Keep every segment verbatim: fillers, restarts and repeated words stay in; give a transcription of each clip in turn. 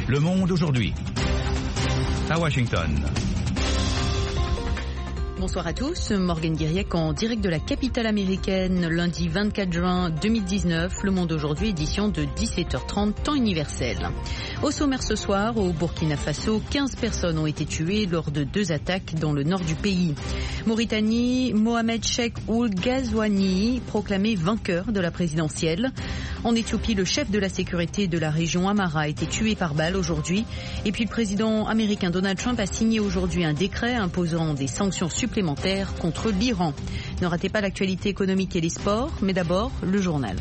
Le Monde aujourd'hui. À Washington. Bonsoir à tous, Morgane Guiriec en direct de la capitale américaine, lundi vingt-quatre juin deux mille dix-neuf, Le Monde aujourd'hui, édition de dix-sept heures trente, temps universel. Au sommaire ce soir, au Burkina Faso, quinze personnes ont été tuées lors de deux attaques dans le nord du pays. Mauritanie, Mohamed Cheikh Ould Ghazouani, proclamé vainqueur de la présidentielle. En Éthiopie, le chef de la sécurité de la région Amara a été tué par balle aujourd'hui. Et puis le président américain Donald Trump a signé aujourd'hui un décret imposant des sanctions supplémentaires supplémentaire contre l'Iran. Ne ratez pas l'actualité économique et les sports, mais d'abord le journal.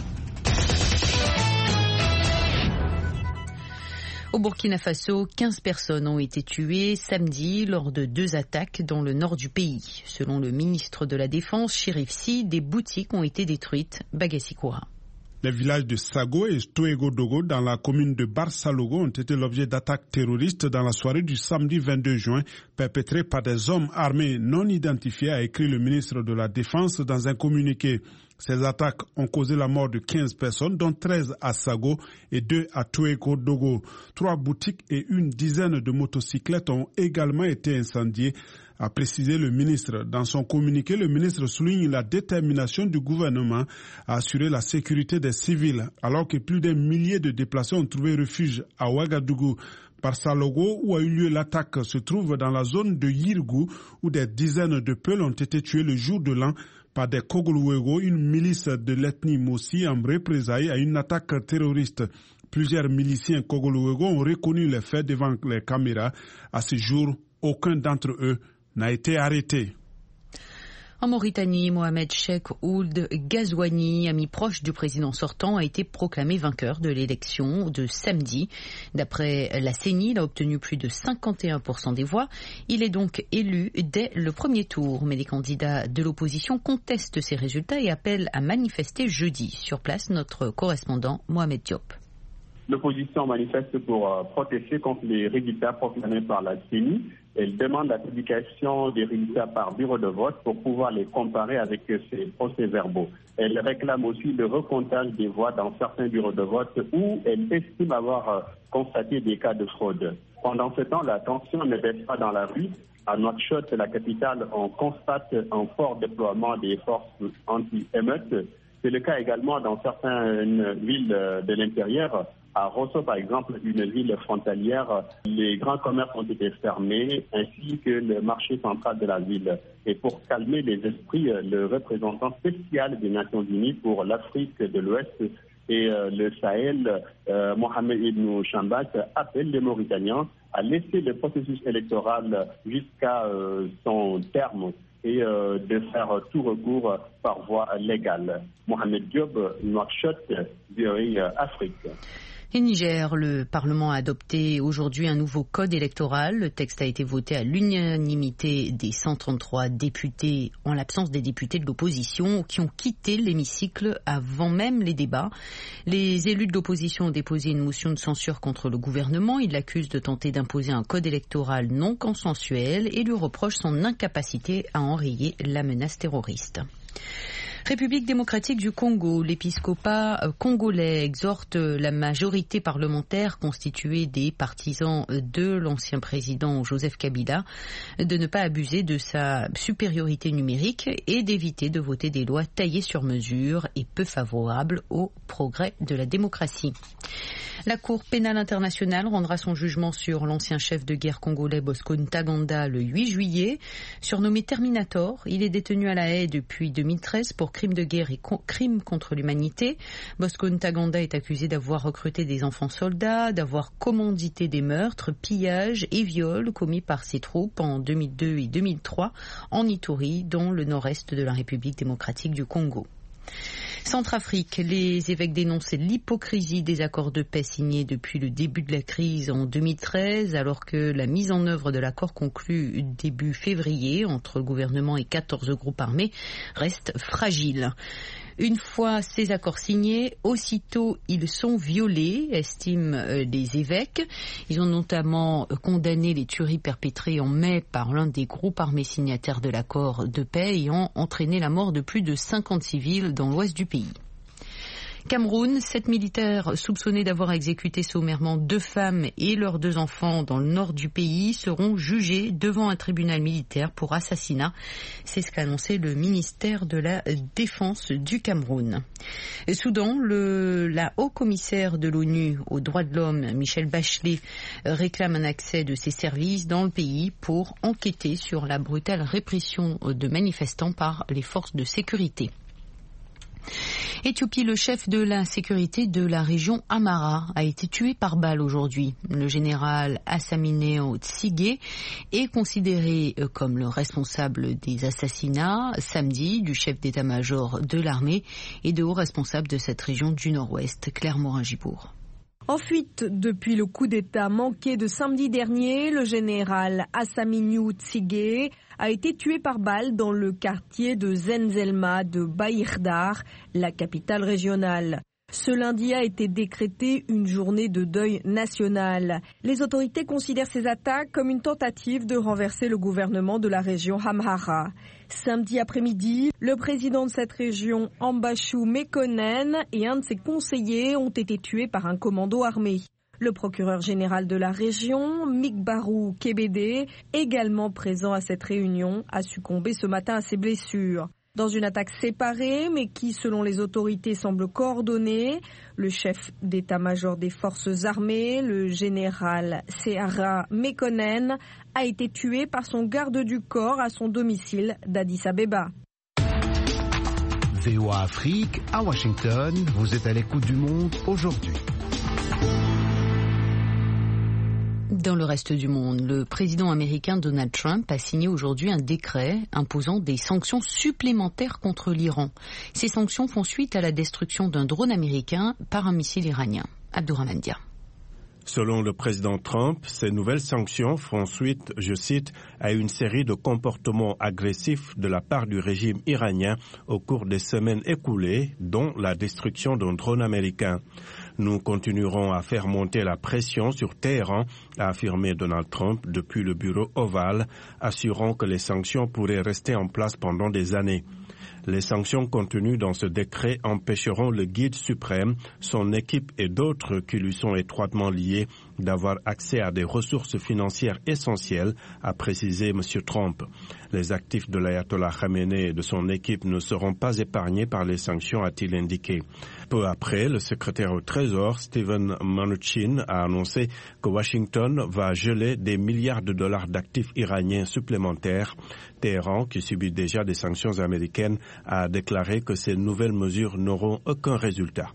Au Burkina Faso, quinze personnes ont été tuées samedi lors de deux attaques dans le nord du pays. Selon le ministre de la Défense, Chérif Sy, des boutiques ont été détruites. Bagassi Koura. Les villages de Sago et Toego-Dogo dans la commune de Barsalogo ont été l'objet d'attaques terroristes dans la soirée du samedi vingt-deux juin, perpétrées par des hommes armés non identifiés, a écrit le ministre de la Défense dans un communiqué. Ces attaques ont causé la mort de quinze personnes, dont treize à Sago et deux à Toego-Dogo. Trois boutiques et une dizaine de motocyclettes ont également été incendiées, a précisé le ministre. Dans son communiqué, le ministre souligne la détermination du gouvernement à assurer la sécurité des civils, alors que plus d'un millier de déplacés ont trouvé refuge à Ouagadougou. Barsalogo, où a eu lieu l'attaque, se trouve dans la zone de Yirgou, où des dizaines de Peuls ont été tués le jour de l'an par des Kogoluwego, une milice de l'ethnie Mossi, en représailles à une attaque terroriste. Plusieurs miliciens Kogoluwego ont reconnu les faits devant les caméras. À ce jour, aucun d'entre eux n'a été arrêté. En Mauritanie, Mohamed Cheikh Ould Ghazouani, ami proche du président sortant, a été proclamé vainqueur de l'élection de samedi. D'après la C E N I, il a obtenu plus de cinquante et un pour cent des voix. Il est donc élu dès le premier tour. Mais les candidats de l'opposition contestent ces résultats et appellent à manifester jeudi. Sur place, notre correspondant Mohamed Diop. L'opposition manifeste pour euh, protester contre les résultats proclamés par la C E N I. Elle demande la publication des résultats par bureau de vote pour pouvoir les comparer avec ces procès-verbaux. Elle réclame aussi le recomptage des voix dans certains bureaux de vote où elle estime avoir euh, constaté des cas de fraude. Pendant ce temps, la tension ne baisse pas dans la rue. À Nouakchott, la capitale, on constate un fort déploiement des forces anti-émeutes. C'est le cas également dans certaines villes de l'intérieur. À Rosso, par exemple, une ville frontalière, les grands commerces ont été fermés, ainsi que le marché central de la ville. Et pour calmer les esprits, le représentant spécial des Nations Unies pour l'Afrique de l'Ouest et euh, le Sahel, euh, Mohamed Ibn Chambat, appelle les Mauritaniens à laisser le processus électoral jusqu'à euh, son terme et euh, de faire tout recours par voie légale. Mohamed Diop, Nouakchott, V O A Afrique. Et Niger, le Parlement a adopté aujourd'hui un nouveau code électoral. Le texte a été voté à l'unanimité des cent trente-trois députés, en l'absence des députés de l'opposition, qui ont quitté l'hémicycle avant même les débats. Les élus de l'opposition ont déposé une motion de censure contre le gouvernement. Ils l'accusent de tenter d'imposer un code électoral non consensuel et lui reprochent son incapacité à enrayer la menace terroriste. République démocratique du Congo, l'épiscopat congolais exhorte la majorité parlementaire constituée des partisans de l'ancien président Joseph Kabila de ne pas abuser de sa supériorité numérique et d'éviter de voter des lois taillées sur mesure et peu favorables au progrès de la démocratie. La Cour pénale internationale rendra son jugement sur l'ancien chef de guerre congolais Bosco Ntaganda le huit juillet. Surnommé Terminator, il est détenu à La Haye depuis deux mille treize pour crimes de guerre et co- crimes contre l'humanité. Bosco Ntaganda est accusé d'avoir recruté des enfants soldats, d'avoir commandité des meurtres, pillages et viols commis par ses troupes en deux mille deux et deux mille trois en Ituri, dans le nord-est de la République démocratique du Congo. Centrafrique, les évêques dénoncent l'hypocrisie des accords de paix signés depuis le début de la crise en deux mille treize, alors que la mise en œuvre de l'accord conclu début février entre le gouvernement et quatorze groupes armés reste fragile. Une fois ces accords signés, aussitôt ils sont violés, estiment les évêques. Ils ont notamment condamné les tueries perpétrées en mai par l'un des groupes armés signataires de l'accord de paix ayant entraîné la mort de plus de cinquante civils dans l'ouest du pays. Cameroun, sept militaires soupçonnés d'avoir exécuté sommairement deux femmes et leurs deux enfants dans le nord du pays seront jugés devant un tribunal militaire pour assassinat. C'est ce qu'a annoncé le ministère de la Défense du Cameroun. Soudan, le, la haut-commissaire de l'ONU aux droits de l'homme, Michelle Bachelet, réclame un accès de ses services dans le pays pour enquêter sur la brutale répression de manifestants par les forces de sécurité. Éthiopie, le chef de la sécurité de la région Amhara a été tué par balle aujourd'hui. Le général Assamineo Tsigé est considéré comme le responsable des assassinats samedi du chef d'état-major de l'armée et de hauts responsables de cette région du nord-ouest, Claire Morin-Gibourg. En fuite depuis le coup d'État manqué de samedi dernier, le général Assamineu Tsigé a été tué par balle dans le quartier de Zenzelma de Bahirdar, la capitale régionale. Ce lundi a été décrété une journée de deuil national. Les autorités considèrent ces attaques comme une tentative de renverser le gouvernement de la région Amhara. Samedi après-midi, le président de cette région, Ambashu Mekonnen, et un de ses conseillers ont été tués par un commando armé. Le procureur général de la région, Mikbarou Kebede, également présent à cette réunion, a succombé ce matin à ses blessures. Dans une attaque séparée, mais qui, selon les autorités, semble coordonnée, le chef d'état-major des forces armées, le général Seara Mekonnen, a été tué par son garde du corps à son domicile d'Addis Abeba. V O A Afrique, à Washington, vous êtes à l'écoute du monde aujourd'hui. Dans le reste du monde, le président américain Donald Trump a signé aujourd'hui un décret imposant des sanctions supplémentaires contre l'Iran. Ces sanctions font suite à la destruction d'un drone américain par un missile iranien. Abdourahmane Dia. Selon le président Trump, ces nouvelles sanctions font suite, je cite, à une série de comportements agressifs de la part du régime iranien au cours des semaines écoulées, dont la destruction d'un drone américain. Nous continuerons à faire monter la pression sur Téhéran, a affirmé Donald Trump depuis le bureau ovale, assurant que les sanctions pourraient rester en place pendant des années. Les sanctions contenues dans ce décret empêcheront le guide suprême, son équipe et d'autres qui lui sont étroitement liés d'avoir accès à des ressources financières essentielles, a précisé M. Trump. Les actifs de l'ayatollah Khamenei et de son équipe ne seront pas épargnés par les sanctions, a-t-il indiqué. Peu après, le secrétaire au Trésor, Steven Mnuchin, a annoncé que Washington va geler des milliards de dollars d'actifs iraniens supplémentaires. Téhéran, qui subit déjà des sanctions américaines, a déclaré que ces nouvelles mesures n'auront aucun résultat.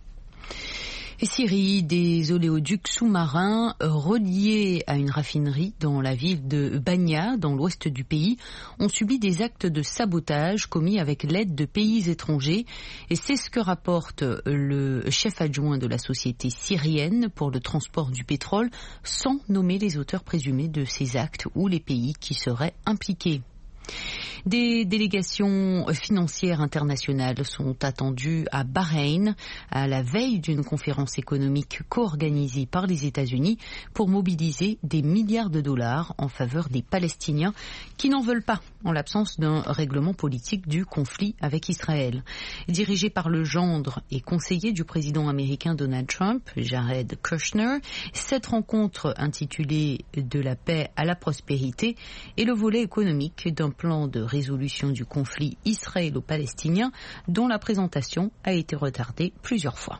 Syrie, des oléoducs sous-marins reliés à une raffinerie dans la ville de Banya, dans l'ouest du pays, ont subi des actes de sabotage commis avec l'aide de pays étrangers. Et c'est ce que rapporte le chef adjoint de la société syrienne pour le transport du pétrole, sans nommer les auteurs présumés de ces actes ou les pays qui seraient impliqués. Des délégations financières internationales sont attendues à Bahreïn à la veille d'une conférence économique co-organisée par les États-Unis pour mobiliser des milliards de dollars en faveur des Palestiniens qui n'en veulent pas en l'absence d'un règlement politique du conflit avec Israël. Dirigé par le gendre et conseiller du président américain Donald Trump, Jared Kushner, cette rencontre intitulée « De la paix à la prospérité » est le volet économique d'un plan de résolution du conflit israélo-palestinien dont la présentation a été retardée plusieurs fois.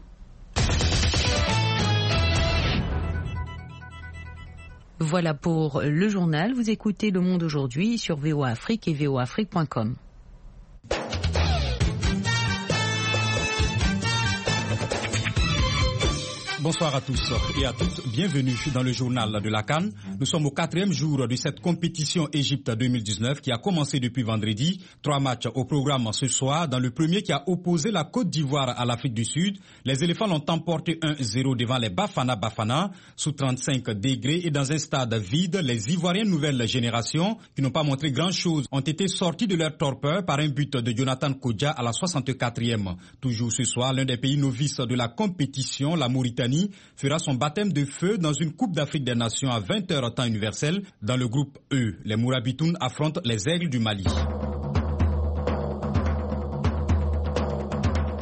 Voilà pour le journal. Vous écoutez Le Monde aujourd'hui sur V O A Afrique et v o a afrique point com. Bonsoir à tous et à toutes, bienvenue dans le journal de la CAN. Nous sommes au quatrième jour de cette compétition Égypte deux mille dix-neuf qui a commencé depuis vendredi. Trois matchs au programme ce soir. Dans le premier qui a opposé la Côte d'Ivoire à l'Afrique du Sud, les éléphants l'ont emporté un zéro devant les Bafana Bafana sous trente-cinq degrés et dans un stade vide. Les Ivoiriens nouvelle génération qui n'ont pas montré grand-chose ont été sortis de leur torpeur par un but de Jonathan Kodja à la soixante-quatrième. Toujours ce soir, l'un des pays novices de la compétition, la Mauritanie, fera son baptême de feu dans une Coupe d'Afrique des Nations à vingt heures temps universel. Dans le groupe E, les Mourabitoun affrontent les Aigles du Mali.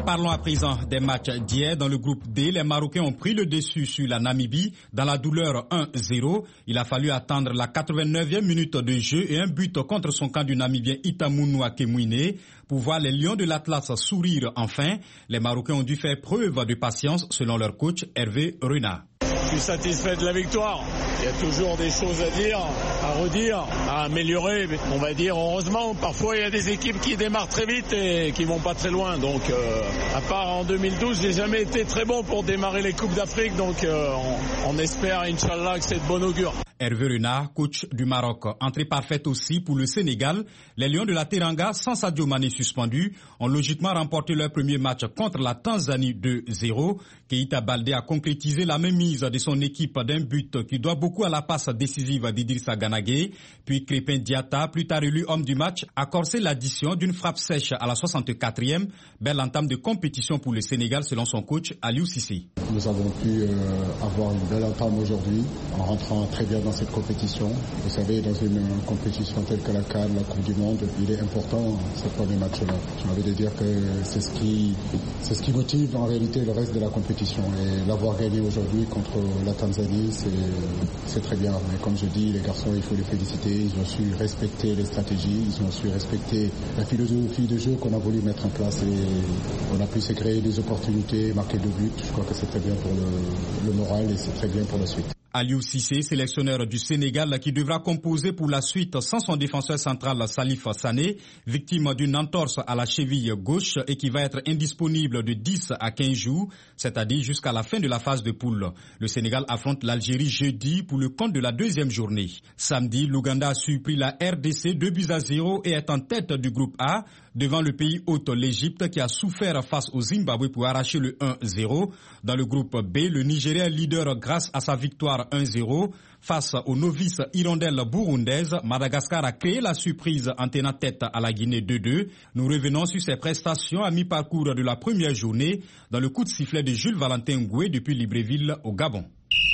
Parlons à présent des matchs d'hier. Dans le groupe D, les Marocains ont pris le dessus sur la Namibie dans la douleur un zéro. Il a fallu attendre la quatre-vingt-neuvième minute de jeu et un but contre son camp du Namibien Itamounou Akemouine pour voir les Lions de l'Atlas sourire enfin. Les Marocains ont dû faire preuve de patience selon leur coach Hervé Renard. Je suis satisfait de la victoire. Il y a toujours des choses à dire, à redire, à améliorer. On va dire heureusement, parfois il y a des équipes qui démarrent très vite et qui vont pas très loin. Donc euh, à part en deux mille douze, j'ai jamais été très bon pour démarrer les Coupes d'Afrique. Donc euh, on, on espère, Inch'Allah, que c'est de bon augure. Hervé Renard, coach du Maroc. Entrée parfaite aussi pour le Sénégal. Les Lions de la Teranga, sans Sadio Mané suspendu, ont logiquement remporté leur premier match contre la Tanzanie deux zéro. Keita Baldé a concrétisé la mainmise de son équipe d'un but qui doit beaucoup à la passe décisive d'Idrissa Gana Gueye. Puis Crépin Diatta, plus tard élu homme du match, a corsé l'addition d'une frappe sèche à la soixante-quatrième. Belle entame de compétition pour le Sénégal selon son coach Aliou Cissé. Nous avons pu euh, avoir une belle entame aujourd'hui en rentrant très bien dans cette compétition. Vous savez, dans une compétition telle que la CAN, la Coupe du Monde, il est important ce premier match-là. J'ai envie de dire que c'est ce qui, c'est ce qui motive en réalité le reste de la compétition. Et l'avoir gagné aujourd'hui contre la Tanzanie, c'est, c'est très bien. Mais comme je dis, les garçons, il faut les féliciter. Ils ont su respecter les stratégies, ils ont su respecter la philosophie de jeu qu'on a voulu mettre en place. Et on a pu se créer des opportunités, marquer deux buts. Je crois que c'est très bien pour le, le moral et c'est très bien pour la suite. Aliou Cissé, sélectionneur du Sénégal, qui devra composer pour la suite sans son défenseur central Salif Sané, victime d'une entorse à la cheville gauche et qui va être indisponible de dix à quinze jours, c'est-à-dire jusqu'à la fin de la phase de poule. Le Sénégal affronte l'Algérie jeudi pour le compte de la deuxième journée. Samedi, l'Ouganda a surpris la R D C deux buts à zéro et est en tête du groupe A devant le pays hôte, l'Égypte, qui a souffert face au Zimbabwe pour arracher le un zéro. Dans le groupe B, le Nigeria est leader grâce à sa victoire un zéro. Face aux novices hirondelles burundaises, Madagascar a créé la surprise en tenant tête à la Guinée deux deux. Nous revenons sur ses prestations à mi-parcours de la première journée dans le coup de sifflet de Jules Valentin Ngoué depuis Libreville au Gabon.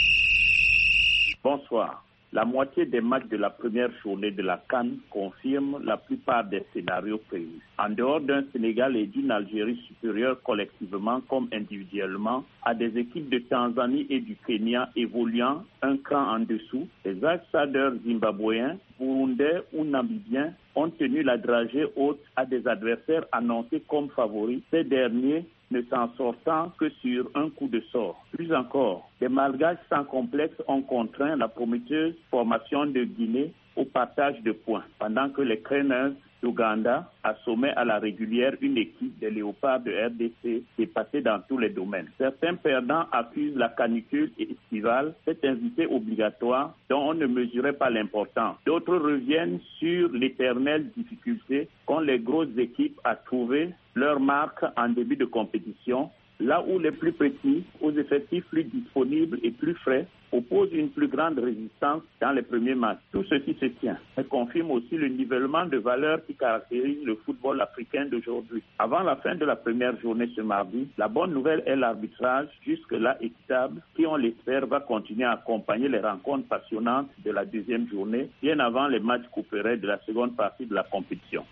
Bonsoir. La moitié des matchs de la première journée de la CAN confirment la plupart des scénarios prévus. En dehors d'un Sénégal et d'une Algérie supérieure collectivement comme individuellement, à des équipes de Tanzanie et du Kenya évoluant un cran en dessous, les outsiders zimbabwéens, burundais ou namibiens ont tenu la dragée haute à des adversaires annoncés comme favoris. Ces derniers ne s'en sortant que sur un coup de sort. Plus encore, des Malgaches sans complexe ont contraint la prometteuse formation de Guinée au partage de points, pendant que les Cranes d'Ouganda assommaient à la régulière une équipe des Léopards de R D C dépassée dans tous les domaines. Certains perdants accusent la canicule estivale, cet invité obligatoire dont on ne mesurait pas l'importance. D'autres reviennent sur l'éternelle difficulté qu'ont les grosses équipes à trouver leur marque en début de compétition, là où les plus petits, aux effectifs plus disponibles et plus frais, opposent une plus grande résistance dans les premiers matchs. Tout ceci se tient. Ça confirme aussi le nivellement de valeurs qui caractérise le football africain d'aujourd'hui. Avant la fin de la première journée ce mardi, la bonne nouvelle est l'arbitrage, jusque-là équitable, qui, on l'espère, va continuer à accompagner les rencontres passionnantes de la deuxième journée, bien avant les matchs coupérés de la seconde partie de la compétition.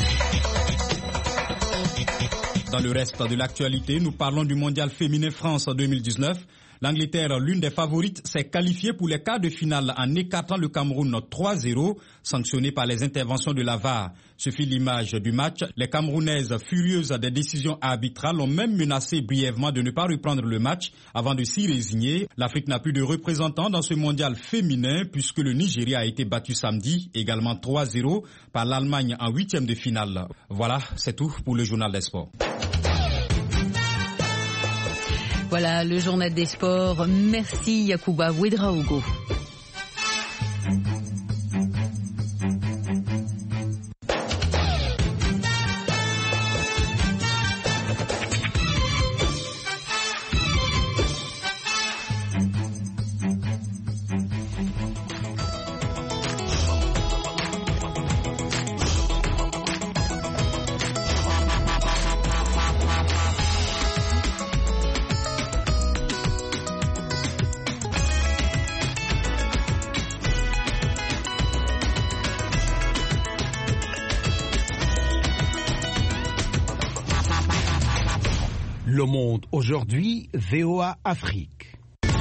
Dans le reste de l'actualité, nous parlons du Mondial féminin France deux mille dix-neuf. L'Angleterre, l'une des favorites, s'est qualifiée pour les quarts de finale en écartant le Cameroun trois zéro, sanctionné par les interventions de la V A R. Ce fut l'image du match. Les Camerounaises, furieuses des décisions arbitrales, ont même menacé brièvement de ne pas reprendre le match avant de s'y résigner. L'Afrique n'a plus de représentants dans ce mondial féminin puisque le Nigeria a été battu samedi, également trois zéro, par l'Allemagne en huitième de finale. Voilà, c'est tout pour le journal des sports. Voilà le journal des sports. Merci Yacouba Ouedraogo. Le Monde aujourd'hui, V O A Afrique.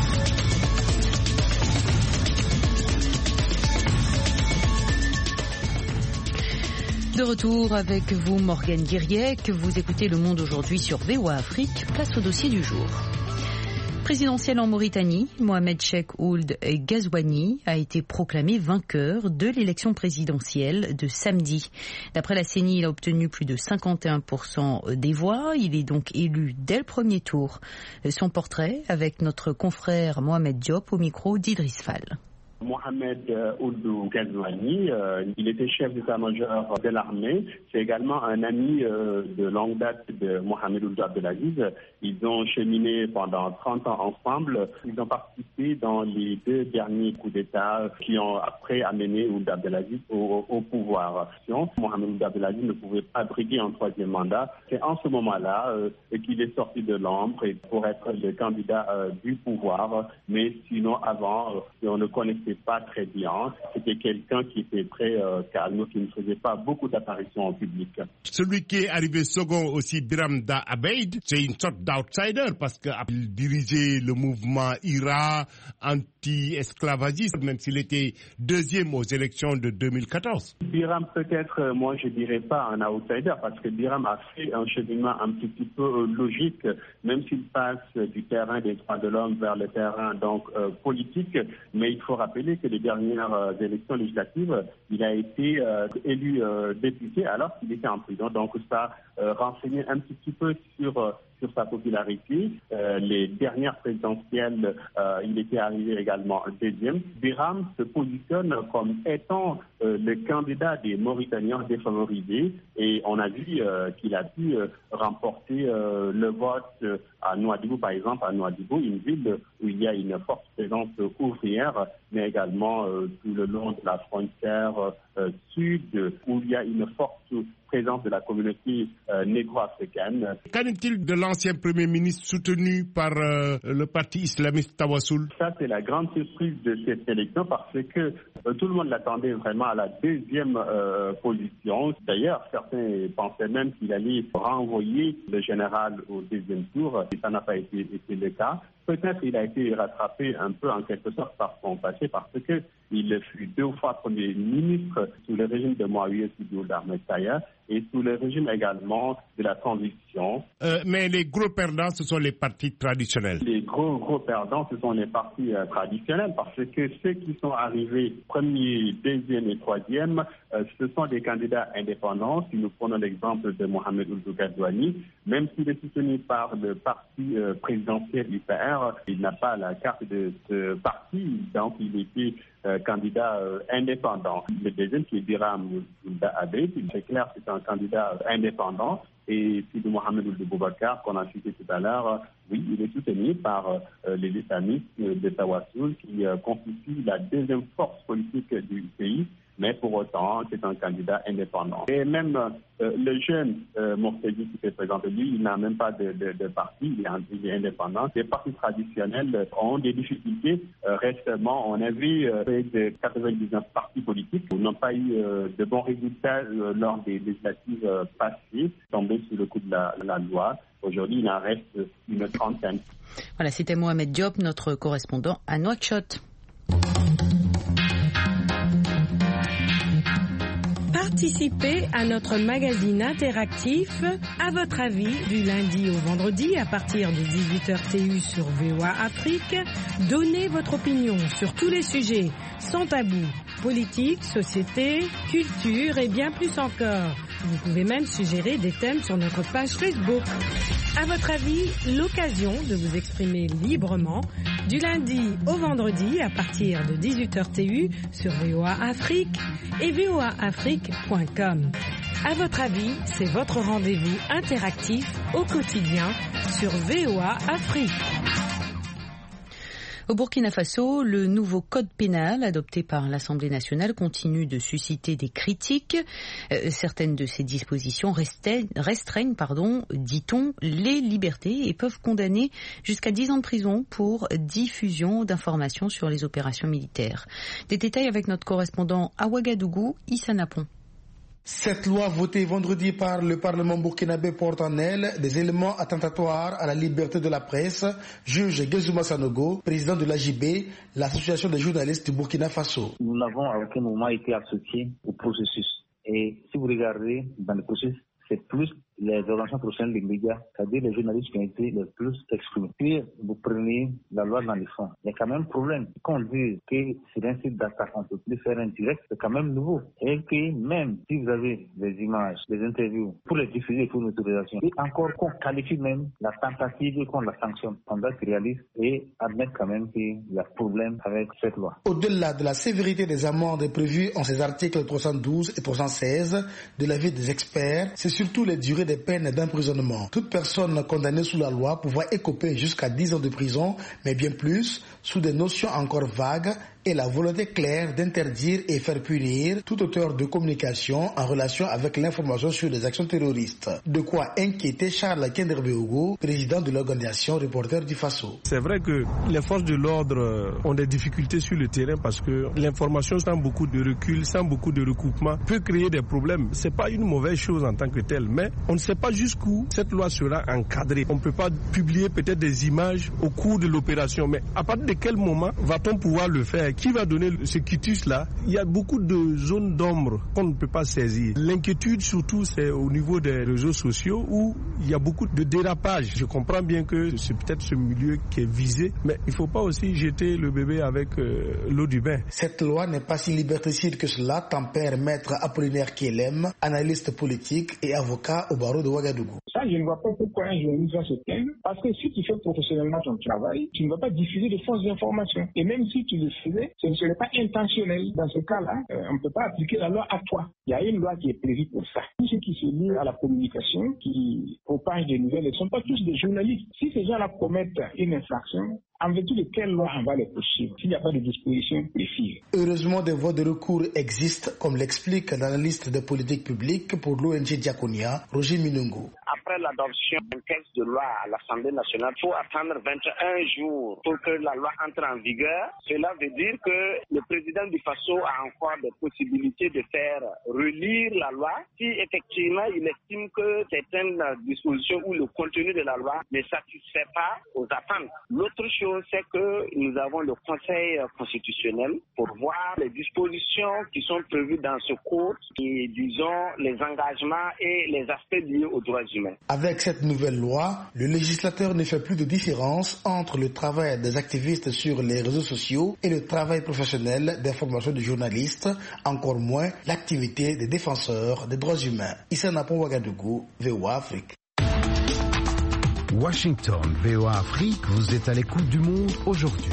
De retour avec vous, Morgane Guiriec. Vous écoutez Le Monde aujourd'hui sur V O A Afrique. Place au dossier du jour. Présidentielle en Mauritanie, Mohamed Cheikh Ould Ghazouani a été proclamé vainqueur de l'élection présidentielle de samedi. D'après la C E N I, il a obtenu plus de cinquante et un pour cent des voix. Il est donc élu dès le premier tour. Son portrait avec notre confrère Mohamed Diop au micro d'Idriss Fall. Mohamed Ould Ghazouani, euh, il était chef d'état-major de l'armée. C'est également un ami euh, de longue date de Mohamed Ould Abdelaziz. Ils ont cheminé pendant trente ans ensemble. Ils ont participé dans les deux derniers coups d'État qui ont après amené Ould Abdelaziz au, au pouvoir. Mohamed Ould Abdelaziz ne pouvait pas briguer un troisième mandat. C'est en ce moment-là euh, qu'il est sorti de l'ombre pour être le candidat euh, du pouvoir. Mais sinon, avant, euh, on ne connaissait pas très bien. C'était quelqu'un qui était très euh, calme, qui ne faisait pas beaucoup d'apparitions en public. Celui qui est arrivé second aussi, Biram Da Abeid, c'est une sorte d'outsider parce qu'il dirigeait le mouvement IRA anti-esclavagiste, même s'il était deuxième aux élections de deux mille quatorze. Biram, peut-être, moi je dirais pas un outsider parce que Biram a fait un cheminement un petit peu logique, même s'il passe du terrain des droits de l'homme vers le terrain donc euh, politique, mais il faut rappeler que les dernières euh, élections législatives, il a été euh, élu euh, député alors qu'il était en prison. Donc ça euh, renseignait un petit peu sur, euh, sur sa popularité. Euh, les dernières présidentielles, euh, il était arrivé également deuxième. Biram se positionne comme étant euh, le candidat des Mauritaniens défavorisés et on a vu euh, qu'il a pu euh, remporter euh, le vote euh, à Nouadhibou, par exemple, à Nouadhibou, une ville où il y a une forte présence ouvrière, mais également euh, tout le long de la frontière euh, sud, où il y a une forte présence de la communauté euh, négro-africaine. Qu'en est-il de l'ancien Premier ministre soutenu par euh, le parti islamiste Tawassoul? Ça, c'est la grande surprise de cette élection parce que euh, tout le monde l'attendait vraiment à la deuxième euh, position. D'ailleurs, certains pensaient même qu'il allait renvoyer le général au deuxième tour et ça n'a pas été, été le cas. Peut-être qu'il a été rattrapé un peu en quelque sorte par son passé parce que il fut deux fois Premier ministre sous le régime de Mouawiya Sidi Ould Ahmed Taya et sous le régime également de la transition. Euh, mais les gros perdants, ce sont les partis traditionnels. Les gros, gros perdants, ce sont les partis euh, traditionnels parce que ceux qui sont arrivés premier, deuxième et troisième, euh, ce sont des candidats indépendants. Si nous prenons l'exemple de Mohamed Ould Ghazouani, même s'il est soutenu par le parti euh, présidentiel U P R, il n'a pas la carte de ce parti, donc il était euh, candidat euh, indépendant. Le deuxième, qui est Biram Ould Abeid, c'est clair, c'est un candidat euh, indépendant. Et Sidi Mohamed Ould Boubacar, qu'on a cité tout à l'heure, euh, oui, il est soutenu par euh, les islamistes de Tawassoul, qui euh, constituent la deuxième force politique du pays. Mais pour autant, c'est un candidat indépendant. Et même euh, le jeune euh, Mortedi qui s'est présenté, lui, il n'a même pas de, de, de parti, il est, il est indépendant. Les partis traditionnels ont des difficultés. Euh, récemment, on a vu euh, près de quatre-vingt-dix-neuf partis politiques qui n'ont pas eu euh, de bons résultats euh, lors des législatives euh, passées, tombés sous le coup de la, la loi. Aujourd'hui, il en reste une trentaine. Voilà, c'était Mohamed Diop, notre correspondant à Nouakchott. Participez à notre magazine interactif À votre avis du lundi au vendredi à partir de dix-huit heures T U sur V O A Afrique. Donnez votre opinion sur tous les sujets sans tabou, politique, société, culture et bien plus encore. Vous pouvez même suggérer des thèmes sur notre page Facebook. À votre avis, l'occasion de vous exprimer librement du lundi au vendredi à partir de dix-huit heures T U sur V O A Afrique et V O A Afrique point com. À votre avis, c'est votre rendez-vous interactif au quotidien sur V O A Afrique. Au Burkina Faso, le nouveau code pénal adopté par l'Assemblée nationale continue de susciter des critiques. Euh, certaines de ces dispositions restreignent, restreignent pardon, dit-on, les libertés et peuvent condamner jusqu'à dix ans de prison pour diffusion d'informations sur les opérations militaires. Des détails avec notre correspondant à Ouagadougou, Issa Napon. Cette loi votée vendredi par le Parlement burkinabé porte en elle des éléments attentatoires à la liberté de la presse, juge Gezuma Sanogo, président de l'A J B, l'association des journalistes du Burkina Faso. Nous n'avons à aucun moment été associés au processus. Et si vous regardez dans le processus, c'est plus les organisations professionnelles des médias, c'est-à-dire les journalistes qui ont été les plus exprimés. Puis vous prenez la loi dans les fonds. Il y a quand même un problème. Quand on dit que c'est un site d'attaque, on ne peut plus faire un direct, c'est quand même nouveau. Et que même si vous avez des images, des interviews, pour les diffuser pour une autorisation, et encore qu'on qualifie même la tentative qu'on la sanctionne, on doit être réaliste et admettre quand même qu'il y a problème avec cette loi. Au-delà de la sévérité des amendes prévues en ces articles trois cent douze et trois cent seize, de l'avis des experts, c'est surtout les durées des peines d'emprisonnement. Toute personne condamnée sous la loi pouvait écoper jusqu'à dix ans de prison, mais bien plus, sous des notions encore vagues et la volonté claire d'interdire et faire punir tout auteur de communication en relation avec l'information sur les actions terroristes. De quoi inquiéter Charles Kenderbeogo, président de l'organisation Reporters du Faso. C'est vrai que les forces de l'ordre ont des difficultés sur le terrain parce que l'information sans beaucoup de recul, sans beaucoup de recoupement, peut créer des problèmes. C'est pas une mauvaise chose en tant que telle, mais on ne sait pas jusqu'où cette loi sera encadrée. On ne peut pas publier peut-être des images au cours de l'opération, mais à partir de quel moment va-t-on pouvoir le faire? Qui va donner ce quitus-là? Il y a beaucoup de zones d'ombre qu'on ne peut pas saisir. L'inquiétude surtout, c'est au niveau des réseaux sociaux où il y a beaucoup de dérapages. Je comprends bien que c'est peut-être ce milieu qui est visé, mais il ne faut pas aussi jeter le bébé avec euh, l'eau du bain. Cette loi n'est pas si liberticide que cela, tempère Maître Apollinaire Kielem, analyste politique et avocat au barreau de Ouagadougou. Ça, je ne vois pas pourquoi un journaliste va se plaindre, parce que si tu fais professionnellement ton travail, tu ne vas pas diffuser de fausses informations. Et même si tu le faisais, ce ne serait pas intentionnel. Dans ce cas-là, euh, on ne peut pas appliquer la loi à toi. Il y a une loi qui est prévue pour ça. Tous ceux qui se lient à la communication, qui propagent des nouvelles, ne sont pas tous des journalistes. Si ces gens-là commettent une infraction, en vertu de quelle loi on va les poursuivre s'il n'y a pas de disposition précise? Heureusement, des voies de recours existent, comme l'explique l'analyste de politique publique pour l'O N G Diaconia, Roger Minungo. Après l'adoption d'un texte de loi à l'Assemblée nationale, il faut attendre vingt et un jours pour que la loi entre en vigueur. Cela veut dire que le président du Faso a encore des possibilités de faire relire la loi si effectivement il estime que certaines dispositions ou le contenu de la loi ne satisfait pas aux attentes. L'autre chose, c'est que nous avons le Conseil constitutionnel pour voir les dispositions qui sont prévues dans ce code et, disons, les engagements et les aspects liés aux droits humains. Avec cette nouvelle loi, le législateur ne fait plus de différence entre le travail des activistes sur les réseaux sociaux et le travail professionnel d'information des journalistes, encore moins l'activité des défenseurs des droits humains. Issa Napon Ouagadougou, V O A Afrique. Washington, V O A Afrique, vous êtes à l'écoute du monde aujourd'hui.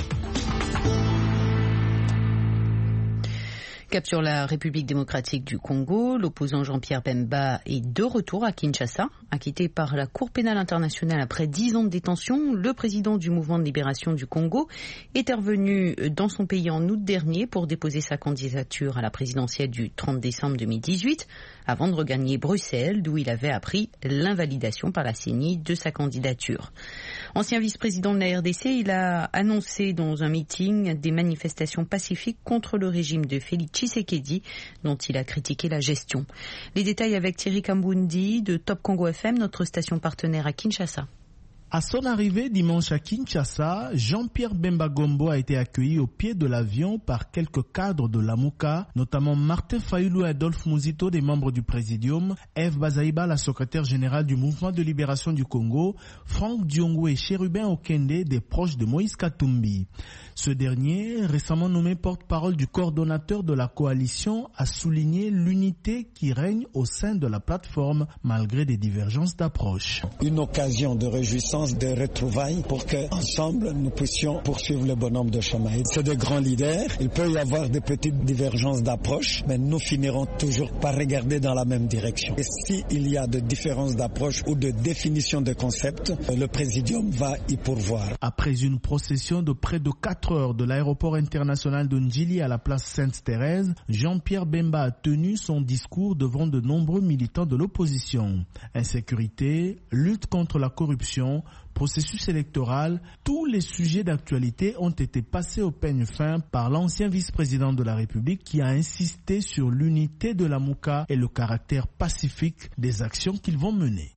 Cap sur la République démocratique du Congo, l'opposant Jean-Pierre Bemba est de retour à Kinshasa. Acquitté par la Cour pénale internationale après dix ans de détention, le président du mouvement de libération du Congo est revenu dans son pays en août dernier pour déposer sa candidature à la présidentielle du trente décembre deux mille dix-huit, avant de regagner Bruxelles, d'où il avait appris l'invalidation par la C E N I de sa candidature. Ancien vice-président de la R D C, il a annoncé dans un meeting des manifestations pacifiques contre le régime de Félix Tshisekedi, dont il a critiqué la gestion. Les détails avec Thierry Kambundi de Top Congo F M, notre station partenaire à Kinshasa. À son arrivée dimanche à Kinshasa, Jean-Pierre Bemba Gombo a été accueilli au pied de l'avion par quelques cadres de l'AMOCA, notamment Martin Fayulu et Adolphe Mouzito, des membres du Présidium, Eve Bazaïba, la secrétaire générale du Mouvement de libération du Congo, Franck Diongo et Chérubin Okende, des proches de Moïse Katumbi. Ce dernier, récemment nommé porte-parole du coordonnateur de la coalition, a souligné l'unité qui règne au sein de la plateforme malgré des divergences d'approche. Une occasion de réjouissance, de retrouvailles pour qu'ensemble nous puissions poursuivre le bonhomme de chemin. C'est de grands leaders, il peut y avoir des petites divergences d'approche, mais nous finirons toujours par regarder dans la même direction. Et s'il y a de différences d'approche ou de définition de concepts, le Présidium va y pourvoir. Après une procession de près de quatre heures de l'aéroport international de Ndjili à la place Sainte-Thérèse, Jean-Pierre Bemba a tenu son discours devant de nombreux militants de l'opposition. Insécurité, lutte contre la corruption, processus électoral, tous les sujets d'actualité ont été passés au peigne fin par l'ancien vice-président de la République qui a insisté sur l'unité de la Mouka et le caractère pacifique des actions qu'ils vont mener.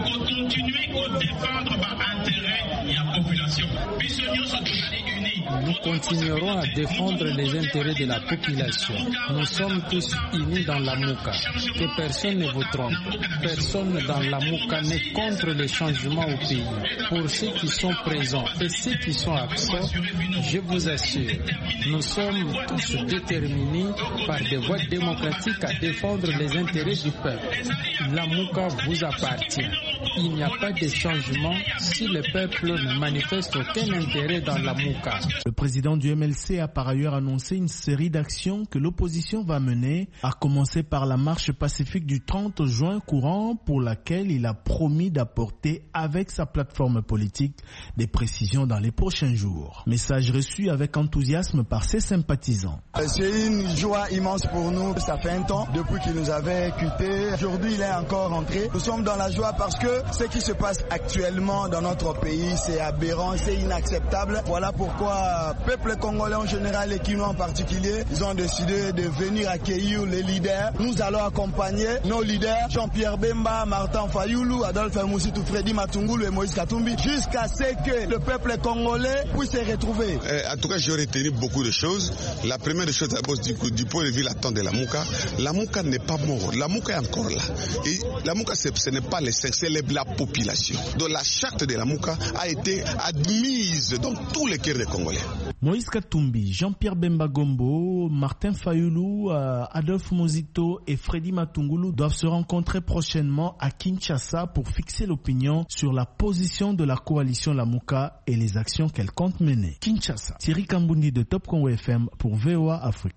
Nous continuerons à défendre les intérêts de la population. Nous sommes tous unis dans la Mouka. Que personne ne vous trompe. Personne dans la Mouka n'est contre les changements au pays. Pour ceux qui sont présents et ceux qui sont absents, je vous assure, nous sommes tous déterminés par des voies démocratiques à défendre les intérêts du peuple. La Mouka vous appartient. Il n'y a pas de changement si le peuple ne manifeste aucun intérêt dans la Mouka. Le président du M L C a par ailleurs annoncé une série d'actions que l'opposition va mener, à commencer par la marche pacifique du trente juin courant pour laquelle il a promis d'apporter avec sa plateforme politique des précisions dans les prochains jours. Message reçu avec enthousiasme par ses sympathisants. C'est une joie immense pour nous. Ça fait un temps depuis qu'il nous avait quittés. Aujourd'hui, il est encore rentré. Nous sommes dans la joie parce que ce qui se passe actuellement dans notre pays, c'est aberrant, c'est inacceptable. Voilà pourquoi le peuple congolais en général et Kinois en particulier, ils ont décidé de venir accueillir les leaders. Nous allons accompagner nos leaders, Jean-Pierre Bemba, Martin Fayoulou, Adolphe Moussitou, Freddy Matungulu et Moïse Katumbi, jusqu'à ce que le peuple congolais puisse se retrouver. Euh, en tout cas, j'ai retenu beaucoup de choses. La première des choses, d'abord, du, du point de vue l'attente de la Mouka, la Mouka n'est pas morte, la Mouka est encore là. Et la Mouka, ce n'est pas les cinq, c'est la population. Donc la charte de la Mouka a été admise dans tous les cœurs des Congolais. Moïse Katumbi, Jean-Pierre Bemba Gombo, Martin Fayoulou, euh, Adolphe Mozito et Freddy Matungulu doivent se rencontrer prochainement à Kinshasa pour fixer l'opinion sur la position de la coalition Lamuka et les actions qu'elle compte mener. Kinshasa, Thierry Kambundi de Top Congo F M pour V O A Afrique.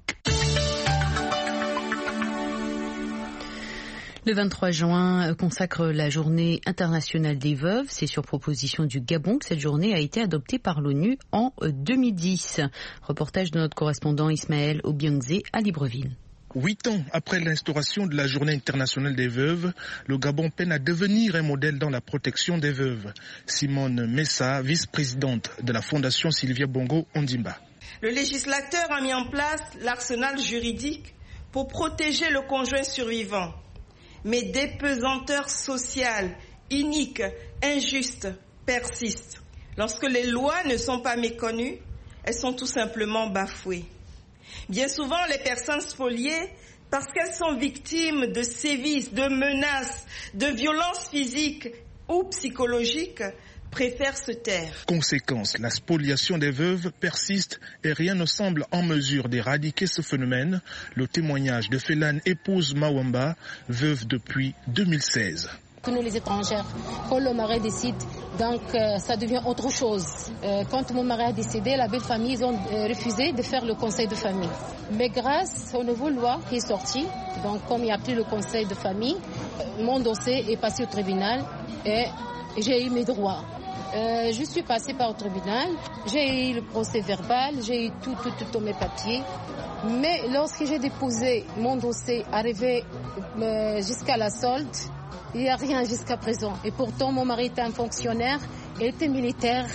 Le vingt-trois juin consacre la journée internationale des veuves. C'est sur proposition du Gabon que cette journée a été adoptée par l'ONU en deux mille dix. Reportage de notre correspondant Ismaël Obiangze à Libreville. Huit ans après l'instauration de la journée internationale des veuves, le Gabon peine à devenir un modèle dans la protection des veuves. Simone Messa, vice-présidente de la Fondation Sylvia Bongo Ondimba. Le législateur a mis en place l'arsenal juridique pour protéger le conjoint survivant. Mais des pesanteurs sociales, iniques, injustes persistent. Lorsque les lois ne sont pas méconnues, elles sont tout simplement bafouées. Bien souvent, les personnes spoliées, parce qu'elles sont victimes de sévices, de menaces, de violences physiques ou psychologiques, préfèrent se taire. Conséquence, la spoliation des veuves persiste et rien ne semble en mesure d'éradiquer ce phénomène. Le témoignage de Félane épouse Mawamba, veuve depuis deux mille seize. Nous les étrangères, quand le mari décide, donc euh, ça devient autre chose. Euh, quand mon mari a décédé, la belle famille, ils ont euh, refusé de faire le conseil de famille. Mais grâce aux nouvelles lois qui est sortie, donc comme il n'y a plus le conseil de famille, euh, mon dossier est passé au tribunal et j'ai eu mes droits. Euh, je suis passée par le tribunal, j'ai eu le procès verbal, j'ai eu tout, tout, tout, tous mes papiers. Mais lorsque j'ai déposé mon dossier, arrivé euh, jusqu'à la solde, il n'y a rien jusqu'à présent. Et pourtant, mon mari était un fonctionnaire, il était militaire.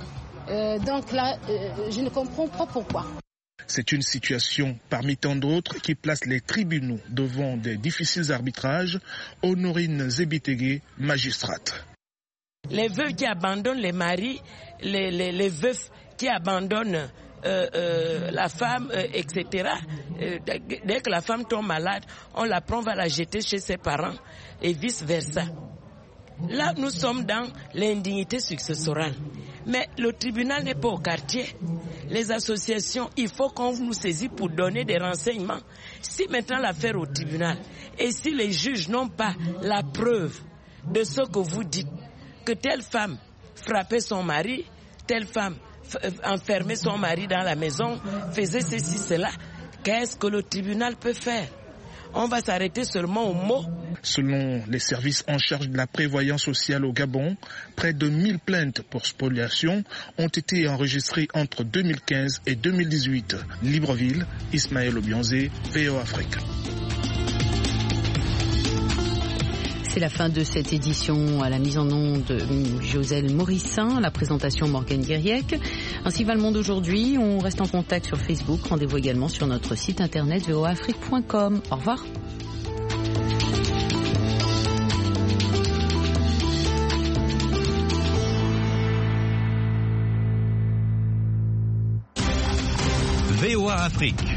Euh, donc là, euh, je ne comprends pas pourquoi. C'est une situation parmi tant d'autres qui place les tribunaux devant des difficiles arbitrages. Honorine Zebitege, magistrate. Les veuves qui abandonnent les maris, les, les, les veufs qui abandonnent euh, euh, la femme, euh, et cetera. Euh, dès que la femme tombe malade, on la prend, on va la jeter chez ses parents et vice-versa. Là, nous sommes dans l'indignité successorale. Mais le tribunal n'est pas au quartier. Les associations, il faut qu'on nous saisisse pour donner des renseignements. Si maintenant l'affaire est au tribunal, et si les juges n'ont pas la preuve de ce que vous dites, que telle femme frappait son mari, telle femme enfermait son mari dans la maison, faisait ceci, cela, qu'est-ce que le tribunal peut faire? On va s'arrêter seulement aux mots. Selon les services en charge de la prévoyance sociale au Gabon, près de mille plaintes pour spoliation ont été enregistrées entre deux mille quinze et deux mille dix-huit. Libreville, Ismaël Obiangze, V O A Afrique. C'est la fin de cette édition. À la mise en onde de Joselle Morissin, à la présentation Morgane Guériec. Ainsi va le monde aujourd'hui. On reste en contact sur Facebook. Rendez-vous également sur notre site internet v o a afrique point com. Au revoir. V O A Afrique.